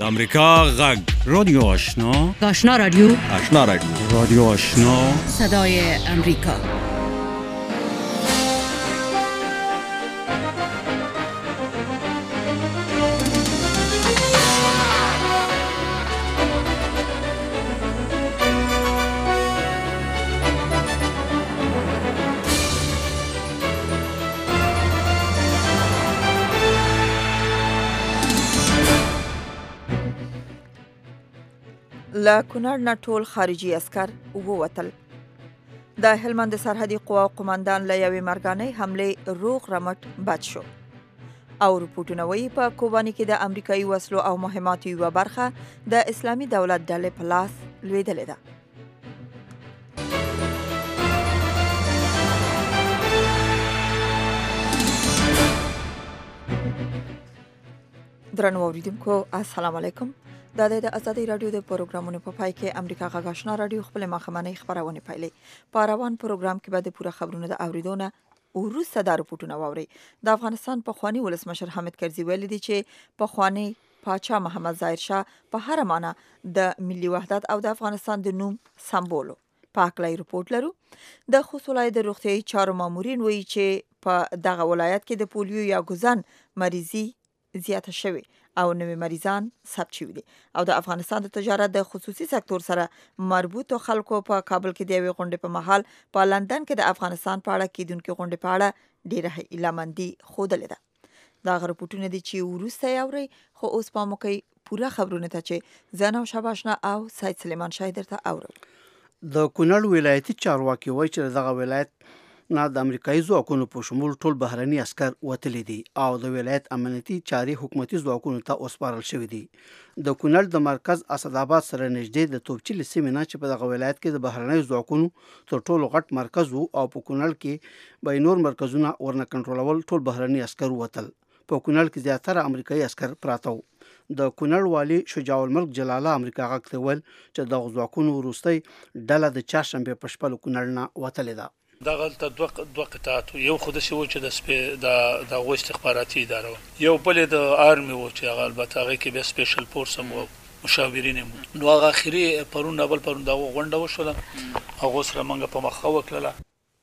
د امریکا غږ رادیو آشنا آشنا رادیو آشنا رادیو رادیو آشنا صدای امریکا. له کونړ نه ټول خارجي عسکر ووتل. د هلمند سرحدي قواو قومندان له یوې مرګانۍ حملې روغ رمټ بچ شو. او رپورټونه وایي په کوباني کې د امریکایي وسلو او مهماتو یوه برخه د اسلامي دولت ډلې په لاس لوېدلې ده. درنو اوریدونکو السلام علیکم. دا د ازادي رادیو د پروګرامونو په پای کې امریکا غږ آشنا رادیو خپل مخمنۍ خبرونه پیلې. په روان پروګرام کې به د پوره خبرونو د اوریدونه وروسته د رپورټونه واوري. د افغانستان پخوانی ولسمشر حامد کرزي ویلي دی چې پخوانی پاچا محمد ظاهر شاه په هر معنی د ملي وحدت او د افغانستان د نوم سمبولو. پاکلای رپورټ لرو. د خوست ولایت د روغتیايي چارو مامورین وایي چې په دغه ولایت کې د پولیو یا ګوزن مریضي زیاته شوې او نوې مریضان ثبت شوي دي. او د افغانستان د تجارت د خصوصي سکتور سره مربوطو خلکو په کابل کې د یوې غونډې په مهال په لندن کې د افغانستان په اړه کیدونکې غونډې په اړه ډېره هیله‌مندي ښودلې ده. دغه رپورټونه دي چې وروسته یې اورئ، خو اوس پام وکړئ پوره خبرونه ته چې زه نوشا باشنا او سید سلیمان شاه درته اورو. د کونړ ولایتي چارواکي وایي چې دغه ولایت نه د امریکایي ځواکونو په شمول ټول بهرني عسكر وتلي دي او د ولایت امنیتي چاري حکومتي ځواکونو ته وسپارل شوي دي. د کونړ د مرکز اسداباد سره نږدې د توپچلې سیمې نه چې په دغه ولایت کې د بهرنیو ځواکونو تر ټولو غټ مرکز وو او په کونړ کې به نور مرکزونه ورنه کنټرولول ټول بهرني عسكر وتل. په کونړ کې زیاتره امریکایي عسكر پراته وو. د کونړ والي شجاع الملک جلاله امریکا غږ ته ویل چې د ځواکونو وروستۍ ډله د چهارشنبې په شپه له کونړ نه وتلې ده. دغه دوه قطعات یو خود شي و چې د استخباراتي اداره یو بل د آرمي و چې البته هغه کې به سپیشل فورس مو مشاورین مو نو هغه اخري پرون دا غونډه وشوله هغه سره موږ په مخه وکړه.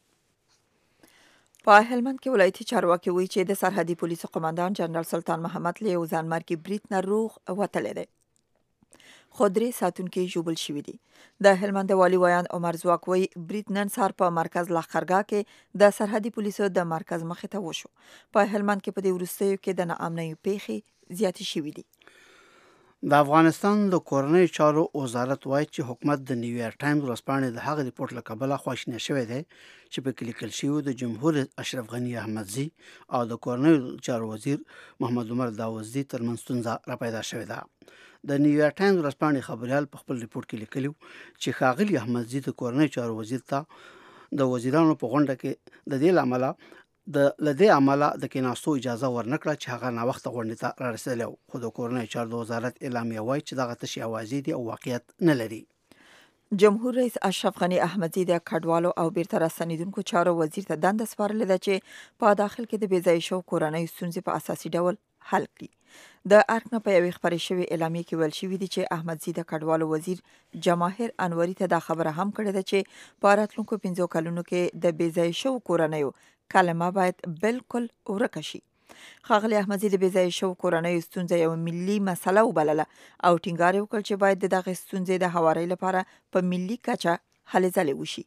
په هلمند کې ولایتي چارواکي وایي چې د سرحدي پولیسو قومندان جنرال سلطان محمد له یو ځانمرګي برید نه روغ وتلی دی، خو 3 ساعتونکې ژوبل شوي دي. د هلمند والي ویان عمر ځواک وایي برید نن سهار په مرکز لښکرګاه کې د سرحدي پولیسو د مرکز مخې ته وشو. په هلمند کې په دې وروستیو کې د ناامنیو پیښې زیاتې شوي دي. د افغانستان د کورنۍ چارو وزارت وایي چې حکومت د نیویارک ټایمز ورځپاڼې د هغه ریپورت له کبله خواشینی شوی دی چې په کې لیکل شوي د جمهور اشرف غني احمدزي او د کورنۍ چارو وزیر محمد عمر داوودزي ترمنځ ستونزه راپیدا شوې ده. د نیویارک ټایمز ورځپاڼې خبریال په خپل ریپورت کې لیکلي چې ښاغلي احمدزي د کورنۍ چارو وزیر ته د وزیرانو په غونډه کې د دې عمله د کېناستو اجازه ورنکړه چې هغه ناوخته غونډې ته رارسېدلی و. خو د کورنۍ چارو د وزارت اعلامیه وایي چې دغه تشې اوازې دي او واقعیت نه لري. جمهور رئیس اشرف غني احمدزي د کډوالو او بیرته راستنیدونکو چارو وزیر ته دنده سپارلې ده چې په داخل کې د بېځایه شوو کورنیو ستونزې په اساسي ډول حل کړي. د ارګ نه په یوې خپرې شوې اعلامیه کې ویل شوي دي چې احمدزي د کډوالو وزیر جماهیر انوري ته دا خبره هم کړې ده چې په راتلونکو 5 کلونو کې د بېځایه شوو کورنیو کلمه باید بالکل ورکه شي. ښاغلي احمدزي د بېځایه شوو کورنیو ستونزه یو ملي مسله وبلله او ټینګار یې وکړ چې باید د دغې ستونزې د هوارۍ لپاره په ملي کچه هلې ځلې وشي.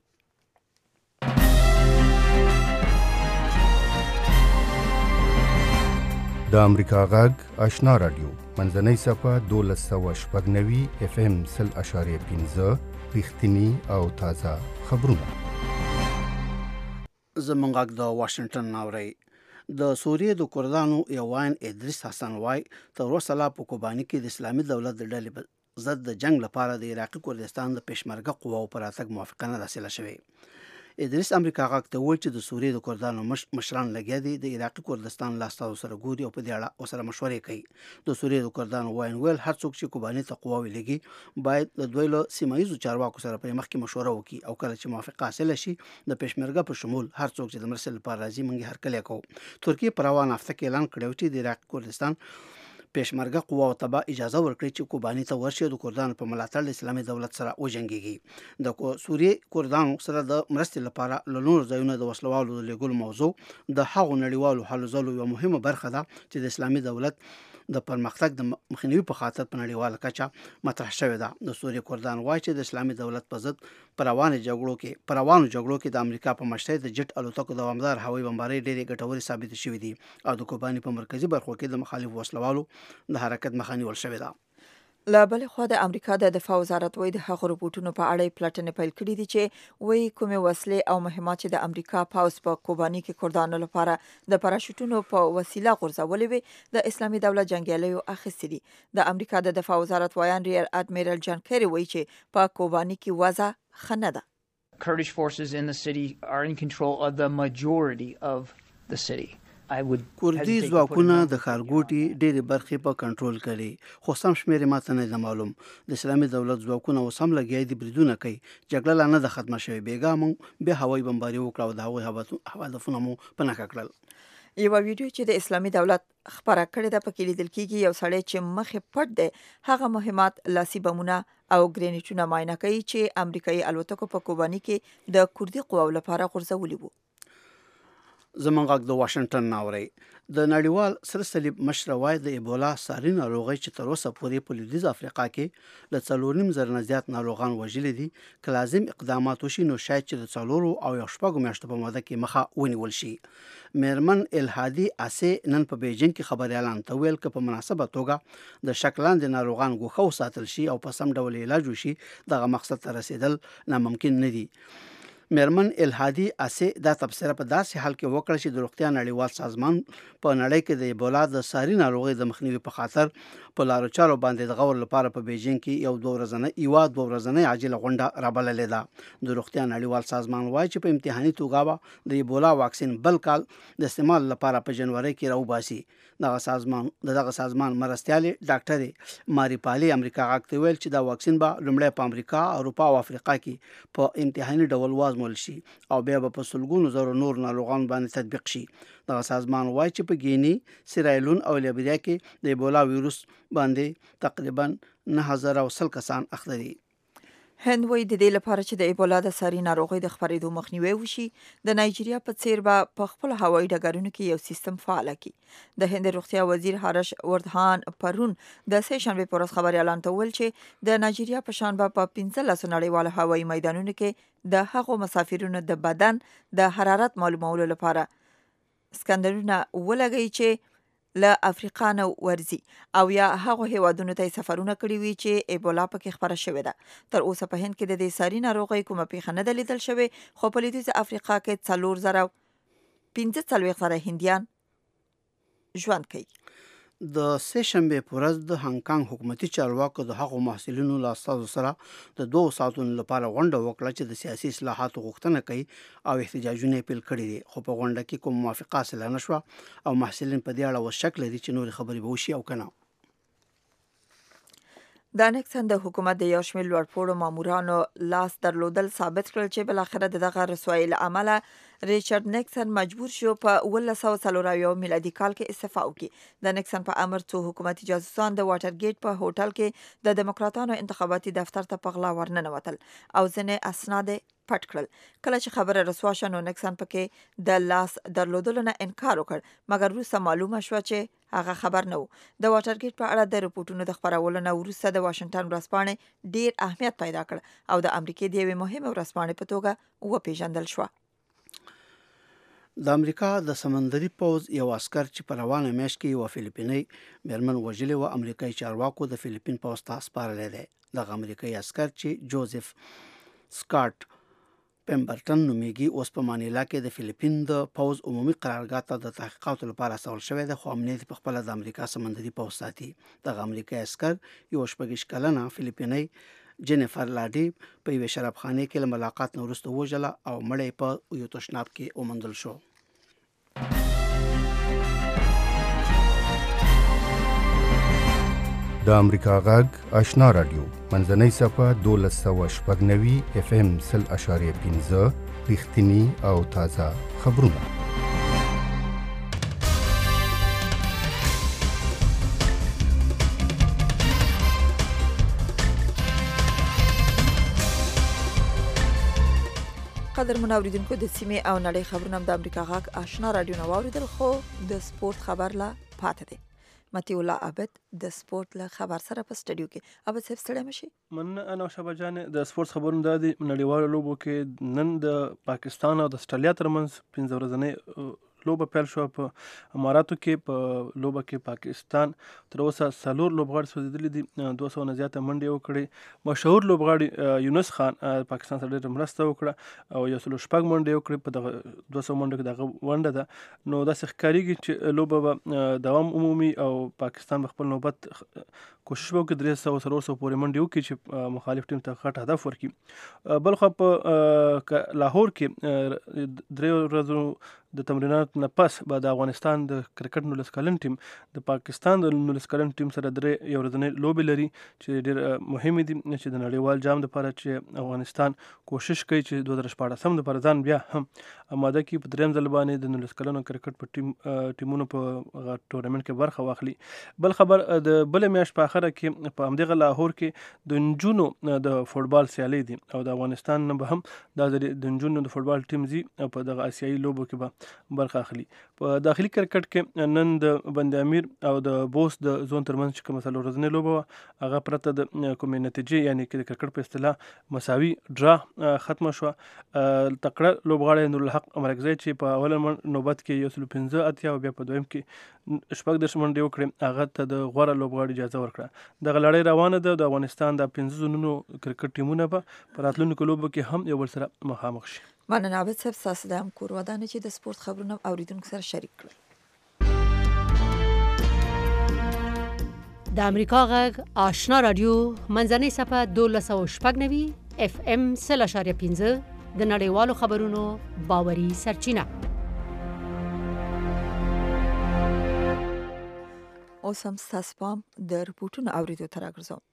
د امریکا غږ آشنا رادیو منځنۍ صفحه 1290 FM 0.5 رښتینی او تازه خبرونه. زمونږ غږ د واشنگټن ناوري. د سوریې د کردانو یو وایي ادریس حسن وای تر اوسه لا په کوباني کې د اسلامي دولت د ډلې ضد د جنگ لپاره د عراقي کردستان د پېشمرګه قواو پر راتګ موافقه نه حاصله شوې. ادریس امریکا غږ ته وویل چې د سوریې د کردانو مشران لګیا دي د عراقي کردستان لاسته سره ګوري او په دې اړه ورسره مشورې کوي. د سوریې د کردانو ویل هر څوک چې کوباني ته قواوې لګي باید د دوی له سیمه ییزو چارواکو سره په مخ کې مشوره وکړي او کله چې موافقه حاصله شي د پېشمرګه په شمول هر څوک چې د مرستې لپاره راځي موږ هرکلی کوو. ترکیه پر روانه هفته کې اعلان کړی و چې د عراقي کردستان پېشمرګه قواو ته به اجازه ورکړي چې کوباني ته ورشي د کردانو په ملاتړ اسلامي دولت سره وجنګيږي د سوریې کردانو سره د مرستې لپاره له نورو ځایونو د وسلوالو د لېږلو موضوع د هغو نړیوالو هلو ځلو یوه مهمه برخه ده چې د اسلامي دولت د پرمختګ د مخنیوي په خاطر په نړیواله کچه مطرح شوې ده. د سوریې کردان وایي چې د اسلامي دولت په ضد په روانو جګړو کې د امریکا په مشرۍ د جټ الوتکو دوامدار هوایي بمبارۍ ډېرې ګټورې ثابتې شوې دي او د کوباني په مرکزي برخو کې د مخالف وسلوالو د حرکت مخه نیول شوې ده. لا بل خو د امریکا د دفاع وزارت وایي د هغو رپورټونو په اړه پلټنې پیل کړې دي چې وایي کومې وسلې او مهمات چې د امریکا پاوز په کوباني کې کردانو لپاره د پاراشوټونو په وسیله غورځولې وي د اسلامي دولت جنګیالیو اخیستې دي. د امریکا د دفاع وزارت وایان ریئر اډمیرل جان کیری وایي چې په کوباني کې وضع ښه نه ده. Kurdish forces in the city are in control of the majority of the city. کوردي ځواکونه د ښارګوټي ډېرې برخې په کنټرول کړي خو سم شمېر ماته نه ده معلوم. د اسلامي دولت ځواکونه اوس هم لګیا دي بریدونه کوي. جګړه لا نه ده ختمه شوې. بېګا موږ بیا هوایي بمباري وکړه او د هغوی هدفونه مو په نښه کړل. یوه ویډیو چې د اسلامي دولت خپره کړې ده پکې لیدل کېږي یو سړی چې مخې پټ دی هغه مهمات لاسي بمونه او ګرینیټونه معاینه کوي چې امریکایي الوتکو په کوباني کې د کوردي قواو لپاره غورځولي وو. زمونږ غږ د واشنگټن ناوري د نړیوال سره صلیب مشر وای د ایبولا ساري ناروغي چې تر اوسه پورې په لویدیځ افریقا کې له 4.5 نه زیات ناروغان وژلي دي که لازم اقدامات وشي نو شاید چې د 4 میاشتو په موده کې مخه ونیول شي. میرمن الهادي اسې نن په بیجینګ کې خبريالان ته ویل چې په مناسبه توګه د شکلان د ناروغان ګوښه وساتل شي او په سم ډول علاج وشي دغه مقصد ته رسیدل ناممکن نه دي. میرمن الهادي اسې دا تبصره په داسې حال کې وکړه چې د روغتیا نړیوال سازمان په نړۍ کې د ایبولا د ساري ناروغۍ د مخنیوي په خاطر په لارو چارو باندې د غور لپاره په بیجینګ کې یو 2 ورځنۍ عاجله غونډه رابللې ده. د روغتیا نړیوال سازمان وایي چې په امتحاني توګه د ایبولا واکسین بل کال د استعمال لپاره په جنوري کې راوباسي. دغه سازمان مرستیالي ډاکټر ماري پالي امریکا غاکته ویل چې دا واکسین به لومړی په امریکا، اروپا او افریقا کې په امتحاني ډول وازمول شي او بیا به په سلګونو زرو نور ناروغان باندې تطبیق شي. دغه سازمان وایي چې په ګینی، سیرایلون او لیبریا کې د ایبولا ویروس باندې تقریبا 9000 کسان اخته دي. هند وایي د دې لپاره چې د ایبولا د ساري ناروغۍ د خپرېدو مخنیوی وشي د نایجیریا په څیر به په خپل هوایي ډګرونو کې یو سیستم فعال کړي. د هند روغتیا وزیر هارش وردهان پرون د سه شنبه پر ورځ خبريالان ته ویل چې د نایجیریا په شان به په 15 نړیوال هوایي میدانونو کې د هغو مسافرونو د بدن د حرارت معلومولو لپاره سکندرونه ولګي چې له افریقا نه ورزي او یا هغه هیوادونو ته سفرونه کړي وي چې ایبولا پکې خبره شوې ده. تر اوسه په هند کې د دې ساري ناروغۍ کومه پیښه نه ده لیدل شوې خو په لویدیځ افریقا کې 4015 هندیان ژوند کوي. د سه شنبه پر ورځ د هانګ کانګ حکومتي چارواکو د هغو محصلینو له استادو سره د 2 ساعتونو لپاره غونډه وکړه چې د سیاسي اصلاحاتو غوښتنه کوي او احتجاجونه پیل کړي دي خو په غونډه کې کوم موافقه حاصله نه شوه او محصلین په دې اړه وشک لري چې نور خبرې به وشي او کنه. د نیکسن د حکومت د یو شمېر لوړپوړو مامورانو لاس درلودل ثابت کړل چې بلاخره دغه رسوایي له امله ریچارډ نیکسن مجبور شو په 1940 میلادي کال کې استعفا وکړي. د نیکسن په امر څو حکومتي جاسوسان د واټر ګیټ په هوټل کې د دیموکراتانو انتخاباتي دفتر ته په غلا ورننوتل او ځینې اسناد پټ کړل. کله چې خبره رسوا شوه نو نیکسن پکې د لاس درلودلو نه انکار وکړ مګر وروسته معلومه شوه چې هغه خبر نه و. د واټر ګیټ په اړه د رپورټونو د خپرولو نه وروسته د واشنگټن ورځپاڼې ډیر اهمیت پیدا کړ او د امریکای د یوې مهمه ورځپاڼې په توګه وپیژندل شوه. د امریکا د سمندري پوځ یو عسكر چې په روانه میاشت کې یو فلیپینی میرمن وژلې و امریکایي چارواکو د فلیپین پوځ ته سپارلې ده. دغه امریکایي عسكر چې جوزف سکاټ پمبرټن نومیږي اوس په مانیلا کې د فلیپین د پوځ عمومي قرارګاه ته د تحقیقاتو لپاره استول شوی دی خو امنیت په خپل د امریکا سمندري پوځ ساتي. دغه امریکایي عسكر یو 26 کلنه فلیپینی جینیفر لاډي په یو شرابخانه کې له ملاقات نه وروسته وژله او مړی په یو تشناب کې وموندل شو. د امریکا غږ آشنا رادیو منځنۍ صفه 1290 FM 0.5 رښتینی او تازه خبرونه. قدرمن اوریدونکو د سیمې او نړۍ خبرونه د امریکا غاک آشنا رادیو نو اوریدل خو د سپورت خبر لا پاتې دی. متي الله عابد د سپورت له خبر سره په سټډیو کې. عابد صاحب ستړی مشي؟ من انا شبا جان د سپورت خبرونه د نړیوالو لوبو کې نن د پاکستان او د استرالیا ترمنځ 15 ورځې لوبه پیل شو په اماراتو کې. په لوبه کې پاکستان تر اوسه 4 لوبغاړي سوځېدلي دي، 200 نه زیاته منډې وکړې. مشهور لوبغاړي یونس خان پاکستان سره ډېره مرسته وکړه او 106 منډې وکړې په دغه 200 منډو کې. دغه ونډه ده نو داسې ښکارېږي چې لوبه به دوام عمومي او پاکستان به خپل نوبت کوشش وکړي 300 پورې منډې وکړي چې مخالف ټیم ته غټ هدف ورکړي. بلخو په لاهور کې 3 ورځو د تمرینات نه پس به د افغانستان د کرکټ 19 کلن ټیم د پاکستان د 19 کلن ټیم سره 3 ورځې لوبې لري چې ډېر مهمه دي چې د نړیوال جام لپاره چې افغانستان کوشش کوي چې 2014 لپاره ځان بیا هم آماده کړي. په دریم ځل باندې د 19 کلن کرکټ په ټیمونو په ټورنمنت کې برخه واخلي. بل خبر د بل میاشت په اخره کې په همدغه لاهور کې د نجونو د فوټبال سیالي دي او د افغانستان نه به هم د نجونو د فوټبال ټیم زی په دغه آسیایي لوبو کې به برخه اخلي. په داخلي کرکټ کې نن د بند امیر او د بوس د زون ترمنځ چې کومه څلور ورځې لوبه هغه پرته د کومې نتیجې یعنی کې د کرکټ په اصطلاح مساوي ډرا ختمه شو. تکړه لوبغاړی نور الحق امرکزی چې په اول نوبت کې 115 اتیا او بیا په دویم کې شپږ د منډې وکړې هغه ته د غوره لوبغاړي اجازه ورکړه. دغه لړۍ روانه ده. د افغانستان د 15 زونونو کرکټ ټیمونه په راتلونکو لوبو کې هم یو بل سره مخامخ شي. مننه عابد صاحب، تاسو د کور ودانه چې د سپورت خبرونه اوریدونکو سره شریک کړل. د امریکا غږ آشنا رادیو منځنۍ صفحه 1290 اف ام 0.15 د نړیوالو خبرونو باوري سرچینه. اوس هم ستاسو پام د رپورټونو اوریدو ته راګرځوم.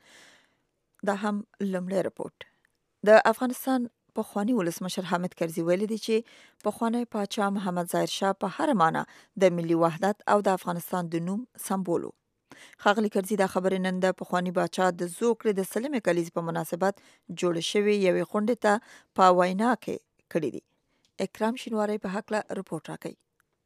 دا هم لومړی رپورټ. د افغانستان پخوانی ولسمشر حامد کرزي ویلي دی چې پخوانی پاچا محمد ظاهر شاه په هر معنی د ملي وحدت او د افغانستان د نوم سمبول. ښاغلي کرزي دا خبرې نن د پخوانی پاچا د زوکړې د سلمې کلیزې په مناسبت جوړ شوې یوې غونډې ته په وینا کې کړې دي. اکرام شینواری په هکله رپورټ راکوي.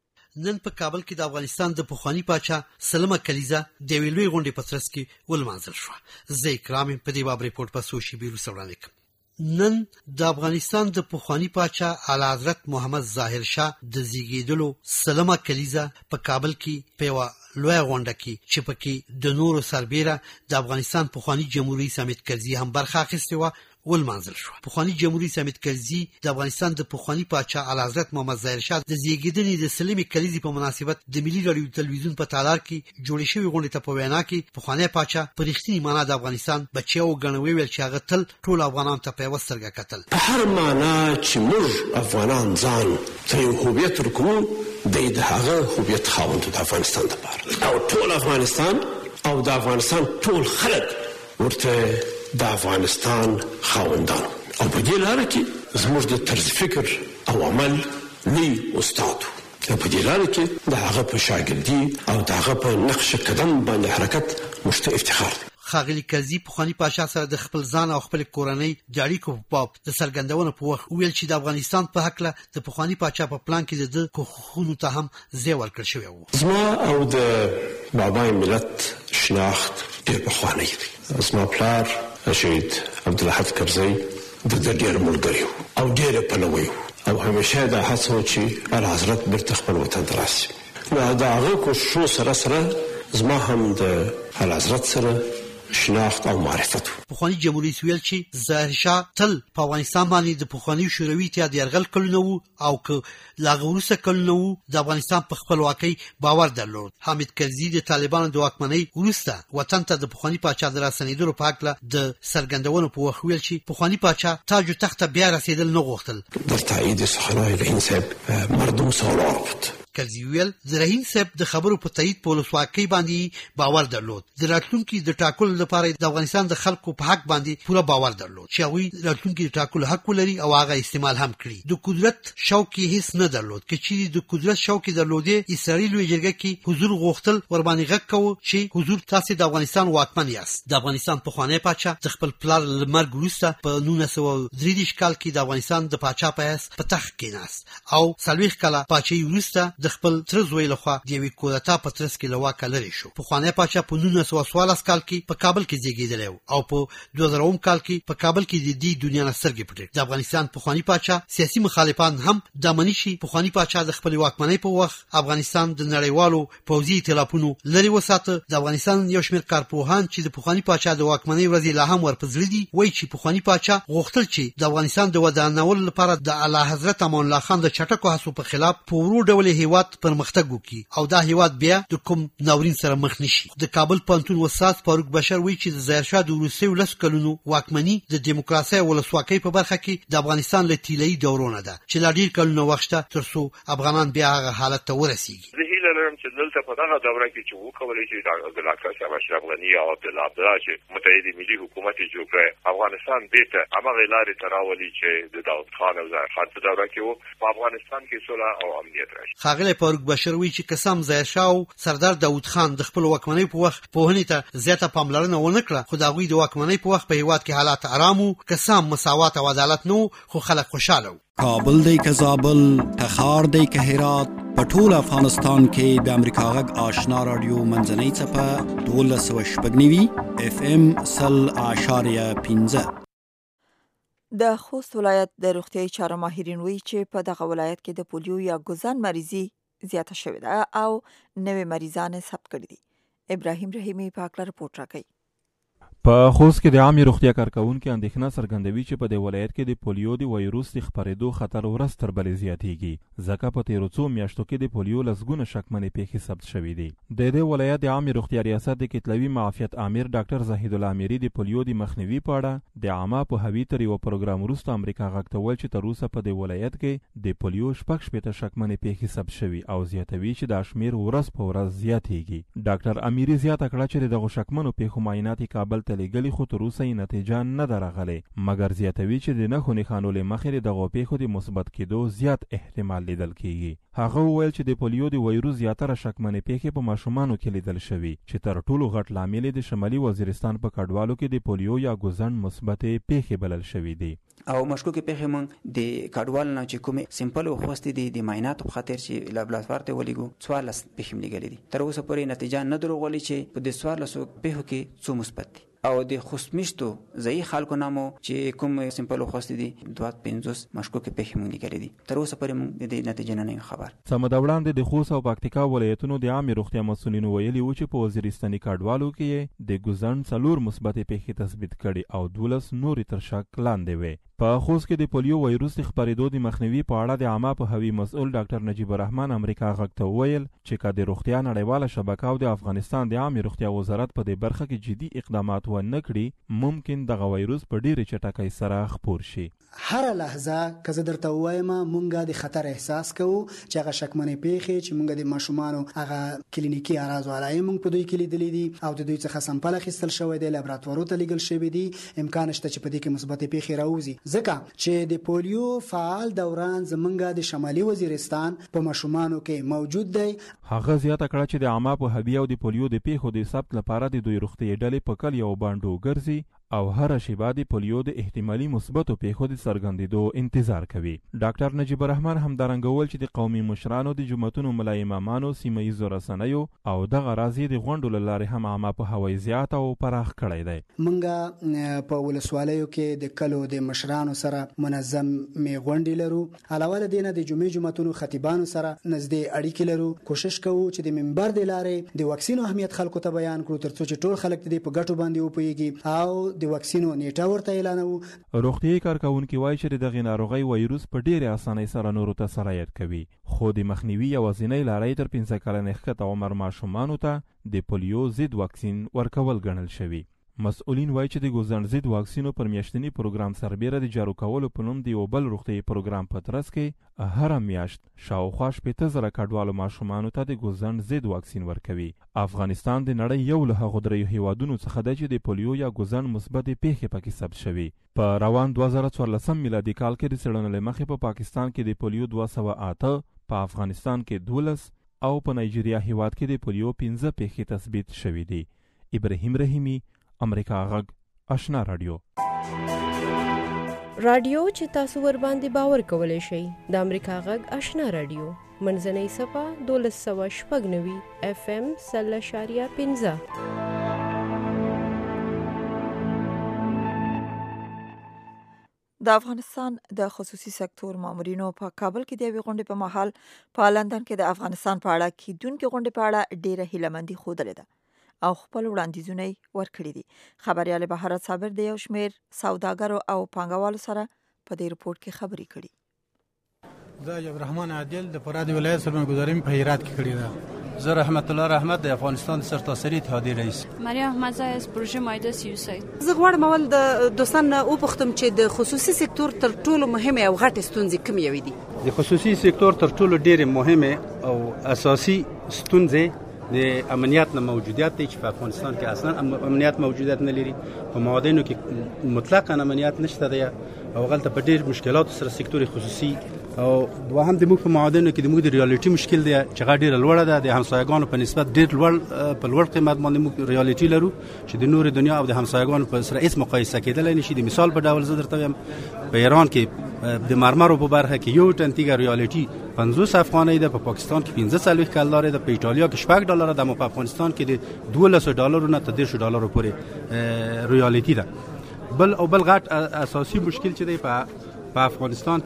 نن په کابل کې د افغانستان د پخوانی پاچا سلمه کلیزه د یوې لوی غونډې په ترڅ کې ولمانځل شوه. زه اکرام په دې باب رپورټ په سوشي بیرو وړاندې کوم. نن د افغانستان د پخوانی پاچا اعلی حضرت محمد ظاهر شاه د زیږیدلو سلمه کلیزه په کابل کې په لوی غونډه کې چې پکې د نورو سربېره د افغانستان پخوانی جمهوریت حامد کرزي هم برخه اخیستې و ولمانځل شو. پخوانی جمهوریت حامد کرزي د افغانستان د پخوانی پاچا اعلی حضرت محمد ظاهر شاه د زیږیدنې د سلمې کلیزې په مناسبت د ملي رادیو تلویزیون په تالار کې جوړې شوې غونډې ته په وینا کې پخوانی پاچا په رښتینې معنا د افغانستان بچی او ګڼوي ویل چې هغه تل ټول افغانان ته په یوه سترګه کتل. په هر معنا چې موږ افغانان ځان ته یو هویت ورکوو دی د هغه هویت خاوند د افغانستان لپاره او ټول افغانستان او د افغانستان ټول خلک ورته د افغانستان خاوندان او په دې لاره کې زموږ د طرز فکر او عمل لوی استاد او په دې لاره کې د هغه په شاګردي او د هغه په نقش قدم باندې حرکت موږ ته افتخار دی. ښاغلي کرزي پخوانی پاچا سره د خپل ځان او خپل کورنۍ د اړیکو په باب د څرګندونې په وخت ویل چې د افغانستان په هکله د پخوانی پاچا په پلان کې د کوښښونو ته هم ځای ورکړل شوی و. زما او د بابای ملت شناخت ډېر پخوانی دی. زما پلار شهید عبدالحد کرزي د ډېر ملګری او ډېر پلوی او همیشه دا هڅه و چې اعلی حضرت بیرته خپل وطن ته راشي. نو د هغه کوښښو سره زما هم د اعلی حضرت سره شناخت او معرفت. پخوانی جمهوریت ویل چې ظاهر شاه تل په افغانستان باندې د پخوانی شوروي اتحاد یرغل کلونه وو او که لاغه وروسته کلونه وو د افغانستان په خپلواکۍ باور درلود. حامد کرزي د طالبانو د واکمنۍ وروسته وطن ته د پخوانی پاچا د راستنېدلو په هکله د څرګندونو په وخت ویل چې پخوانی پاچا تاج و تخت ته بیا رسېدل نه غوښتل. در تایید سخنهای رحیم صاحب مردم سوال بود کلزي ویل د رحیم صاحب د خبرو په تایید په ولسواکۍ باندې باور درلود. د راتلونکي د ټاکلو لپاره د افغانستان د خلکو په حق باندې پوره باور درلود چې هغوی راتلونکي د ټاکلو حق ولري او هغه استعمال هم کړي. د قدرت شوق هیڅ نه درلود. که چیرې د قدرت شوق درلودې اسرائیل لوی جرګه کې حضور غوښتل ور باندې غږ کوو چې حضور تاسو د افغانستان واکمن یاست. د افغانستان پخوانی پاچا د خپل پلار له مرګ وروسته په 1933 کال کې د افغانستان د پاچا په حیث په تخت کېناست او 40 کاله پاچاهي وروسته د خپل تر زوی لخوا د یوې کودتا په ترڅ کې له واکه لرې شو. پخوانی پاچا په 1914 کال کې په کابل کې زیږېدلی او په 2000 کال کې په کابل کې د دې دنیا نه سترګې پټې. د افغانستان پخوانی پاچا سیاسي مخالفان هم د منی شي پخوانی پاچا د خپل واکمنۍ په وخت افغانستان د نړیوالو پوځي ائتلافونو لري وساته. د افغانستان یو شمېر کارپوهان چې د پخوانی پاچا د واکمنۍ ورځې لا هم ورپزړې دي وایي چې پخوانی پاچا غوښتل چې د افغانستان د ودانولو لپاره د اعلی حضرت امان الله خان د چټکو هڅو په خلاف په ورو ډول هیواد پرمختګ وکړي او دا هیواد بیا د کوم ناورین سره مخ نشي. د کابل پوهنتون استاد فاروق بشر وایي چې د ظاهرشاه د وروستیو 10 کلونو واکمني د دیموکراسۍ او ولسواکۍ په برخه کې د افغانستان له طلایي دورونه ده چې لا ډېر کلونه وخت تر څو افغانان بیا هغه حالت ته ورسیږي. زه هیله لرم چې دلته په دغه دوره کې چې وکولای شي د ډاکټر صاحب اشرف غني او عبدالله عبدالله چې متحد ملي حکومت جوړ کړي افغانستان بیرته هغه لارې ته راولي چې د داود خان او ظاهر خان په دوره کې په افغانستان کې صلح او امنیت راشي. ښاغلی فاروق بشر وایي چې قسم ظاهرشاه او سردار داود خان د خپل واکمنۍ په وخت پوهنې ته زیاته پاملرنه ونه کړه خو د هغوی د واکمنۍ په وخت په هیواد کې حالات آرام وو. قسم مساوات او عدالت نه خو خلک خوشاله وو. کابل دی که زابل، تخار دی که هرات، په ټول افغانستان کې د امریکا غږ آشنا رادیو منځنۍ څپه 1290 FM 0.15. د خوست ولایت د روغتیايي چارو ماهرین وایي چې په دغه ولایت کې د پولیو یا ګوزن مریضي زیاته شوې ده او نوې مریضان ثبت کړي دي. ابراهیم رحیمی په اړه رپورټ راکوي. په خوست کې د عامې روغتیا کارکونکو اندېښنه څرګندوي چې په دې ولایت کې د پولیو د وایروس د خپرېدو خطر ورځ تر بلې زیاتېږي ځکه په تېرو څو میاشتو کې د پولیو لسګونه شکمنې پیښې ثبت شوي دي. د دې ولایت د عامې روغتیا ریاست د کتلوي معافیت امیر ډاکټر زاهد الله امیري د پولیو د مخنیوي په اړه د عامه پوهاوي تر یوه پروګرام وروسته امریکا غږ ته وویل چې تر اوسه په دې ولایت کې د پولیو 6 شکمنې پیښې ثبت شوي او زیاتوي چې دا شمېر ورځ په ورځ زیاتېږي. ډاکټر امیري زیاته کړه چې دغو شکمنو پیښو معاینات کابل ته لېږلي خو تر اوسه یې نتیجه نه ده راغلې مګر زیاتوي چې د نښو نښانو له مخې د دغو پیښو د مثبت کېدو زیات احتمال لیدل کېږي. هغه وویل چې د پولیو د وایروس زیاتره شکمنې پیښې په ماشومانو کې لیدل شوي چې تر ټولو غټ لامل د شمالي وزیرستان په کډوالو کې د پولیو یا ګوزن مثبتې پیښې بلل شوي دي. او مشکوکې پیښې مونږ د کډوال نه چې کومې سمپل وخوستې دي د معایناتو په خاطر چې لابراتوار ته ولیږو 14 پیښې مې لیږلې دي. تر اوسه پورې نتیجه نه دروغولې چې په دې 14 پیښو کې څو مثبت دي او د خوستمیشتو ځایي خلکو نامو چې کوم سمپل وخوستې دي 250 مشکوکې پیښې مونږ لیږلې دي. تر اوسه پورې مونږ د دې نتیجه نه یو خبر. څه موده وړاندې د خوست او پکتیکا ولایتونو د عامې روغتیا مسؤلینو ویلي وو چې په وزیرستاني کډوالو کې د ګوزن 4 مثبتې پیښې تثبیت کړي او 12 نورې تر شک لاندې وې. په خوست کې د پولیو وایروس د خپرېدو د مخنیوي په اړه د عامه پوهاوي مسؤل ډاکټر نجیب الرحمن امریکا غږ ته وویل چې که د روغتیا نړیواله شبکه او د افغانستان د عامې روغتیا وزارت په دې برخه کې جدي اقدامات ونه کړي ممکن دغه وایروس په ډېرې چټکۍ سره خپور شي. هر لحظه که زه درته ووایم مونږ د خطر احساس کوو چې هغه شکمنې پیښې چې مونږ د ماشومانو هغه کلینیکي اعراض علایق مونږ په دوی کې لیدلي دي او د دوی څخه سمپل اخیستل شوی دی لابراتوارو ته لیږل شوي دي. امکان شته چې په دې کې مثبتې پیښې راوځي ځکه چې د پولیو فعال دوران زمونږ د شمالي وزیرستان په ماشومانو کې موجود دی. هغه زیاته کړه چې د عامه پوهاوي او د پولیو د پیښو د ثبت لپاره د دوی روغتیايي ډلې په کلیو او بانډو ګرځي او هر شیبه د پولیو د احتمالي مثبتو پیښو د څرګندېدو انتظار کوي. ډاکټر نجیب الرحمن همدارنګه وویل چې د قومي مشرانو د جوماتونو ملا امامانو سیمه ییزو رسنیو او دغه راز د غونډو له لارې هم عامه پوهاوی زیات او پراخ کړی دی. موږ په ولسوالیو کې د کلو د مشرانو سره منظم غونډې لرو. علاوه له دې نه د جوماتونو خطیبانو سره نږدې اړیکې لرو. کوشش کوو چې د منبر د لارې د واکسین اهمیت خلکو ته بیان کړو تر څو چې ټول خلک دې په ګټو باندې وپوهیږي او د واکسینو نیټه ورته اعلانوو. روغتیايي کارکونکي وایي چې دغه ناروغي وایروس په ډېرې اسانۍ سره نورو ته سرایت کوي خو د مخنیوي یوازینۍ لارۍ تر 15 کلنې ښکته عمر ماشومانو ته د پولیو ضد واکسین ورکول ګڼل شوي. مسؤلین وایي چې د ګوزڼ ضد واکسینو پر میاشتني پروګرام سربیره د جارو کولو په نوم د یو بل روغتیايي پروګرام په ترڅ کې هره میاشت شاوخوا 15,000 کډوالو ماشومانو ته د ګوزڼ ضد واکسین ورکوي. افغانستان د نړۍ یو له هغو دریو هیوادونو څخه دی چې د پولیو یا ګوزڼ مثبتې پیښې پکې ثبت شوي. په روان 2014 میلادي کال کې د څېړنو له مخې په پاکستان کې د پولیو 208، په افغانستان کې 12 او په نایجیریا هیواد کې د پولیو 15 پیښې تثبیت شوي دي. ابراهیم رحیمی، امریکا غږ، آشنا رادیو. رادیو چې تاسو ور باندې باور کولای شئ د امریکا غږ آشنا رادیو منځنۍ صفه 1296 FM 0.15. د افغانستان د خصوصي سکتور مامورینو په کابل کې د یوې غونډې په مهال په لندن کې د افغانستان په اړه کیدونکې غونډې په اړه ډېره هیلهمندي ښودلې ده او خپل وړاندیزونه یې ورکړي دي. خبریال بهارت صابر د یو شمېر سوداګرو او پانګوالو سره په دې رپورټ کې خبرې کړي. زه جبر رحمان عادل د فراد ولایت سرمایه‌ګذاري په هرات کې کړې ده. زه رحمت الله رحمت د افغانستان سرتاسري اتحادیې رئیس. مریم احمدزی از پروژه مایده 33. زه غواړم اول د دوستان او پختم چې د خصوصي سکتور تر ټولو مهمه او غټه ستونزې کوم یوي دي؟ د خصوصي سکتور تر ټولو ډېره مهمه او اساسي ستونزې د امنیت نه موجودیت دی چې په افغانستان کې اصلا امنیت موجودیت نه لري. په معادنو کې مطلقاً امنیت نشته دی او غلطه په ډېر مشکلات سره سکتور خصوصي او دوهم د موږ په معادنو کې د موږ د ریالټي مشکل دی چې غا ډېره لوړه ده. د همسایګانو په نسبت ډېر لوړ قیمت باندې موږ ریالټي لرو چې د نور دنیا او د همسایګانو په سره هیڅ مقایسه کېدلی نشي. د مثال په ډول زه درته وایم په ایران کې د مرمرو په برخه کې یو ټن تیږه ریالټي 50 افغانۍ ده، په پاکستان کې 15 کلدار ده، په ایتالیا کې $6 ده، په افغانستان کې د $12 نه تر $10 پورې ریالټي ده. بل غټ اساسي مشکل چې دی په افغانستان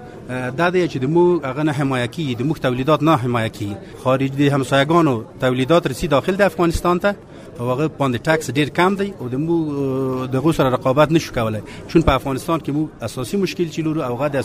کې دا دی چې د موږ هغه نه حمایه کیږي، د موږ تولیدات نه حمایه کیږي. خارجي همسایګانو تولیدات رسي داخل د افغانستان ته او هغه باندې ټاکس ډیر کم دی او د موږ دغه سره رقابت نشو کولای. چون په افغانستان کې موږ اساسي مشکل چې لرو او هغه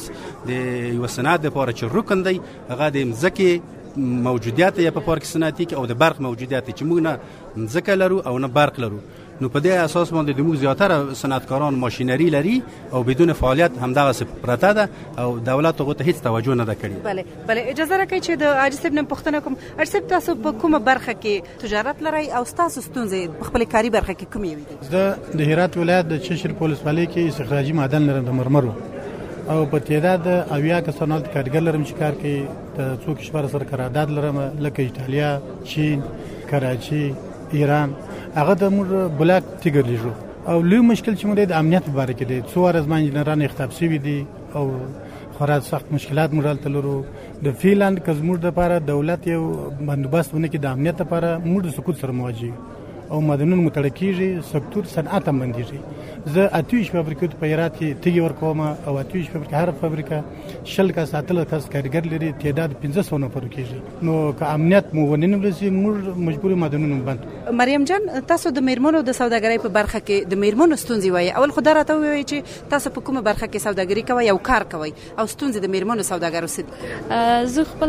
د یو صنعت لپاره چې رکن دی هغه د مځکې موجودیت یا په پارک صنعتي کې او د برق موجودیت چې موږ نه مځکه لرو او نه برق لرو. نو په دې اساس باندې د موږ زیاتره صنعتکاران ماشینری لري او بدون فعالیت همدغه پرته ده او دولت هغه ته هیڅ توجه نه ده کړې. بله اجازه راکړئ چې د حاجي صاحب نن پوښتنه کوم. حاجي صاحب تاسو په کومه برخه کې تجارت لرئ او تاسو ستونزې په خپل کاري برخه کې کومې وي؟ زه د هرات ولایت د چشر ولسوالۍ کې استخراجي معدن لرم د مرمرو او په تعداد 80 کسانو کارګر لرم چې کار کوي. د څو کشور سره قرارداد لرم لکه ایتالیا، چین، کراچي، ایران. هغه د موږ بلاک تیګر لرو او لوی مشکل چې موږ د امنیت په اړه کې دي. څو ارزمان انجنیران اختلاف شوي دي او خورا سخت مشکلات موږ لرو. د فینلند کزمور لپاره دولت یو بندوبست ونه کې د امنیت لپاره موږ د سقوط سره مواجه او مدنون متړکیږي، سکتور صنعت هم بنديږي. زه 28 فابریکې په هرات کې تیږي ورکوم او 28 فابریکې هر فابریکه 100 کس 80 کس کارګر لري، تعداد 1500 نفر کېږي. نو که امنیت مو وننه ولسی موږ مجبور مدنون بند. مریم جان تاسو د میرمنو د سوداګرۍ په برخه کې د میرمنو ستونزې وایي. اول خو دا راته وایي چې تاسو په کومه برخه کې سوداګري کوئ او کار کوئ او ستونزې د میرمنو سوداګرو څه دي؟ زه خپل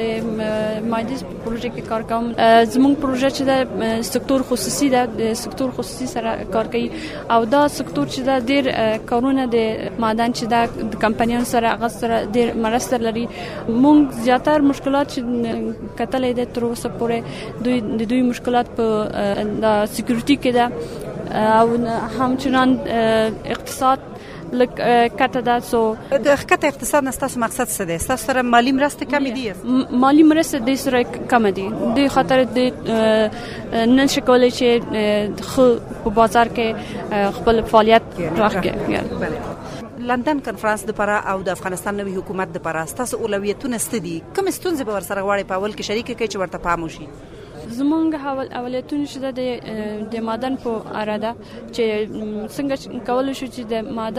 د مایدس پروژه کې کار کوم. زموږ پروژه چې د سکتور خصوصي ده، د سکتور خصوصي سره کار کوي او دا سکتور چې دا ډیر کارونه د معدن چې دا د کمپنیانو سره هغه سره ډیر مرسته لري. موږ زیاتره مشکلات چې کتلې ده تر اوسه پورې دوی مشکلات په د سکیورټي کې ده او همچنان اقتصاد لک کته ده. سو د خکته اقتصاد نه تاسو مقصد څه دی؟ تاسو سره مالی مرسته کم دي؟ مالی مرسته د سره کم دي. د خاطر د نن شکولای چې خو په بازار کې خپل فعالیت راکړي. لندن کنفرانس د لپاره او د افغانستان نوي حکومت د لپاره تاسو اولویتونه ست دي؟ کوم ستونزې به ورسره غواړي په اول کې شریک کړئ چې ورته پام وشي؟ زمونږ اولتون شته د معدن په اړه ده چې څنګه کولای شو چې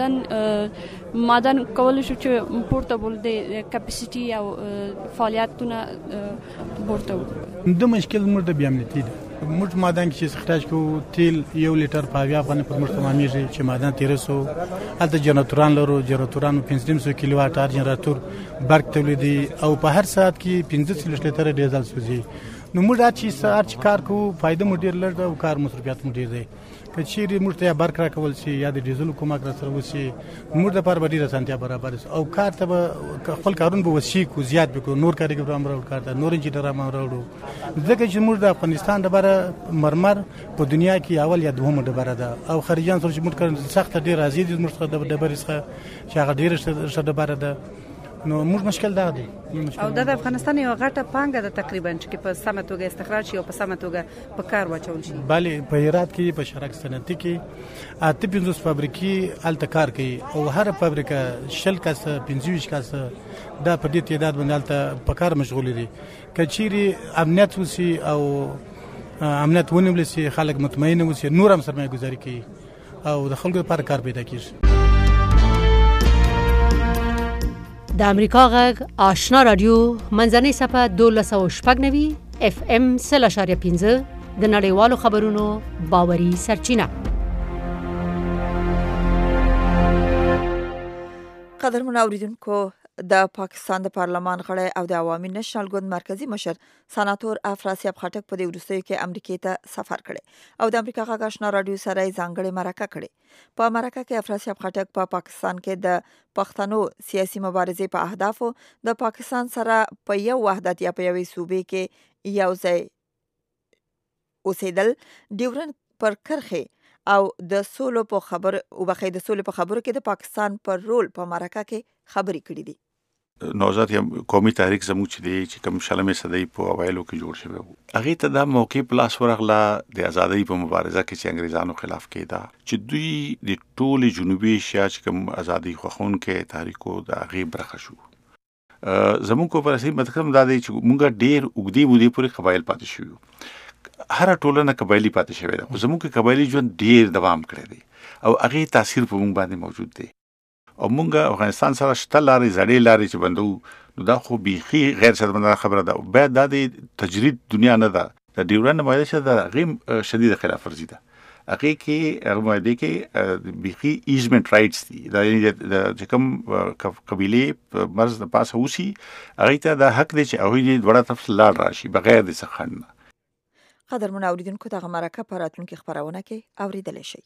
د معدن کولای شو چې پورټابل د کپاسټي او فعالیتونه پورټابل. د مشکل موږ د بیامنیتی ده. موږ معدن کې استخراج کوو تیل 1 لیټر په 80 افغانۍ پر موږ تمامېږي چې معدن 1300. هلته جنراتوران لرو، جنراتورانو 500 کیلو واټ هر جنراتور برق تولیدي او په هر ساعت کې 15 لیټر ډیزل سوځي. نو موږ هر چی کار کوو فائدہ مو ډیر لږ ده او کار مصرفیات مو ډیر دی. که چیرې موږ ته یا برق راکول شي یا د ډیزل کومک راسره وشي موږ دپاره به ډېره اسانتیا برابر شي او کار ته به خپل کارونه به وسیع کړو زیات به کړو نور کارګر هم راوړو کار ته نور انجینران هم راوړو ځکه چې موږ د افغانستان دپاره مرمر په دنیا کې اول یا دومه ډبره ده او خارجیان سره چې موږ سخته ډېر راضي دي موږ څخه د ډبرې څخه چې هغه ډېره ښه ډبره ده نو موږ مشکل دا دی او د افغانستان یو غټه پانګه ده تقریبا چې په سمه توګه استخراج شي او په سمه توګه په کار واچول شي بله په هرات کې په شرک صنعتي کې 85 فابریکې هلته کار کوي او هر فابریکه 20 کسه 25 کسه دا په دې تعداد باندې هلته په کار مشغول دي که چیرې امنیت وسي او امنیت ونیول شي خلک مطمئن وسي نور هم سرمایه گذاري کوي او د خلکو لپاره کار پیدا کیږي د امریکا غږ آشنا رادیو منځنۍ صفحه 1290 FM 0.5 د نړیوالو خبرونو باوري سرچینه. قدرمن اوریدونکو د پاکستان د پارلمان غړی او د عوامي نېشنل ګوند مرکزی مشر سناتور افراسیاب خټک په دې وروستیو کې امریکا ته سفر کړي او د امریکا غږ آشنا رادیو سره ځانګړې مرکه کړي. په مرکه کې افراسیاب خټک په پاکستان کې د پښتنو سیاسي مبارزې په اهدافو د پاکستان سره په یو وحدت یا په یوې صوبې کې یو ځای اوسېدل ډیورن پر کرښې او د سولو په خبرو کې د پاکستان پر رول په مرکه کې خبرې کړې دي. نوزاد قومي تحریک زموږ چې دی چې کوم شلمې صدۍ په اوایلو کې جوړ شوی وو هغه ته دا موقع پلاس ورغله د ازادۍ په مبارزه کې چې انګریزانو خلاف کېده چې دوی د ټولي جنوبي ایشیا چې کوم ازادۍ خوښونکو تحریکو د غیب برخه شو زموږ کو پر سي مطلب دا دی چې موږ ډېر وګړي بودی پورې قبایل پاتې شو هر ټولنه قبایلی پاتې شوی ده خو زموږ قبایلی ژوند ډېر دوام کړی دی او هغه تاثیر په موږ باندې موجود دی او موږ افغانستان سره شته لارې زړې لارې چې بندو نو دا خو بيخي غیر شرمنده خبره ده بعد د تجرید دنیا نه ده د ډیورن مایده چې د غیم شدید خلاف ورزي ده هغه کې هغه مایده کې بيخي ایزمنت رائټس دي دا چې کوم قبيله مرز د پاسه وسی هغه ته د حق دي چې هغه دې وړه تفصیل لار راشي بغیر د څخه. قدرمن اوریدونکو دغه مرکه په راتلونکي خبرونه کې اوریدل شي.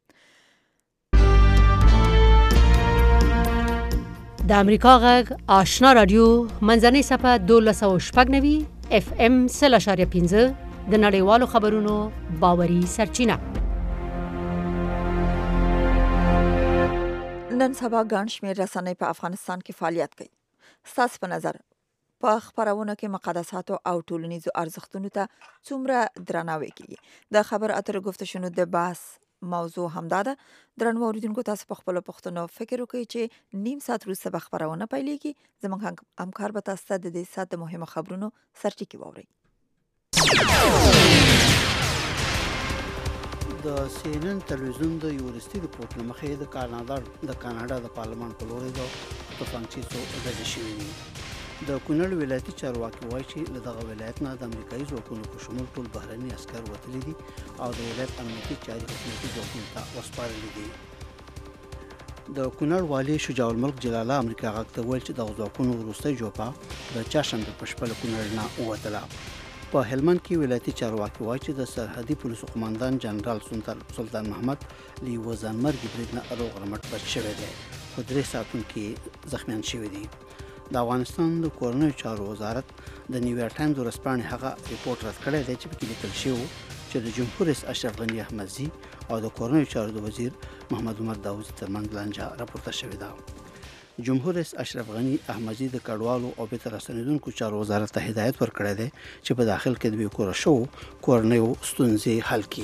د امریکا غږ آشنا رادیو منځنۍ صفحه 1290 FM 0.5 د نړیوالو خبرونو باوري سرچینه. نن سبا ګڼ شمېر رسنۍ په افغانستان کې فعالیت کوي. ستاسو په نظر په خبرونه کې مقدساتو او ټولنیزو ارزښتونو ته څومره درناوی کیږي؟ د خبر اترو گفتشونو د بحث موضوع همدا ده. درنو اوریدونکو تاسو په خپل پښتنو فکر وکړئ چې نیم ساعت وروسته به خبرونه پیلېږي. زموږ همکار به تاسو ته د دې ساعت د مهمو خبرونو سرټکی واوري. د CNN تلویزیون د یورسټي رپورټ لمخې د کاناډا د پارلمان په لوري د توفانچې څو ډلې شوې دي. د کونړ ولایتي چارواکي وایي چې له دغه ولایت نه د امریکایي ځواکونو په شمول ټول بهرني عسکر وتلي دي او د ولایت امنیتي چارې حکومتي ځواکونو ته وسپارلي دي. د کونړ والي شجاع الملک جلاله امریکا غږ ته ویل چې دغه ځواکونو وروستۍ جوپه د چهارشنبې په شپه له کونړ نه ووتله. په هلمند کې ولایتي چارواکي وایي چې د سرحدي پولیسو قماندان جنرال سلطان محمد له یوه ځانمرګي برید نه روغ رمټ بچ شوی دی خو 3 ساعتونکي زخمیان شوي دي. د افغانستان د کورنیو چارو وزارت د نیویارک ټایمز ورځپاڼې هغه ریپورت رد کړی دی چې پکې لیکل شوی چې د جمهور رئیس اشرف غني احمدزي او د کورنیو چارو د وزیر محمد عمر داوودزي ترمنځ لانجه راپورته شوې ده. جمهور رئیس اشرف غني احمدزي د کډوالو او بیرته راستنېدونکو چارو وزارت ته هدایت ورکړی دی چې په داخل کې د بې کوره شوو کورنیو ستونزې حل کړي.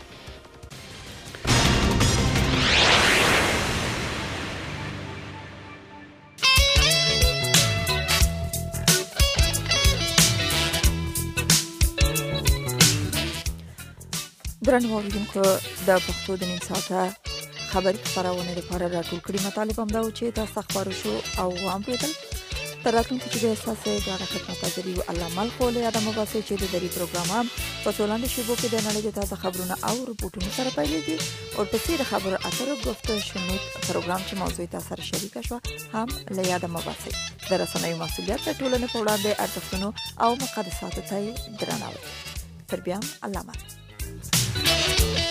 درنو اوریدونکو د پښتو د نیم ساعته خبري خبرونه لپاره راټول کړي مطالب هم دا و چې تاسو خبرو شو او هم پیدل تر راتلونکي چې د اساسه غاړه خدمت حاضري او الله مل خو له ادمه باسي چې د دری پروګرام په ټولنې شیبو کې د نړۍ د تازه خبرونه او رپورټونو سره پیلېږي او په څیر خبرو اترو گفتشنو پروګرام چې موضوع تاسو سره شریک شو هم له ادمه باسي د رسنیو مسؤلیت د ټولنې په وړاندې ارزښتونو او مقدساتو ته درناوی. تر بیا الله مل.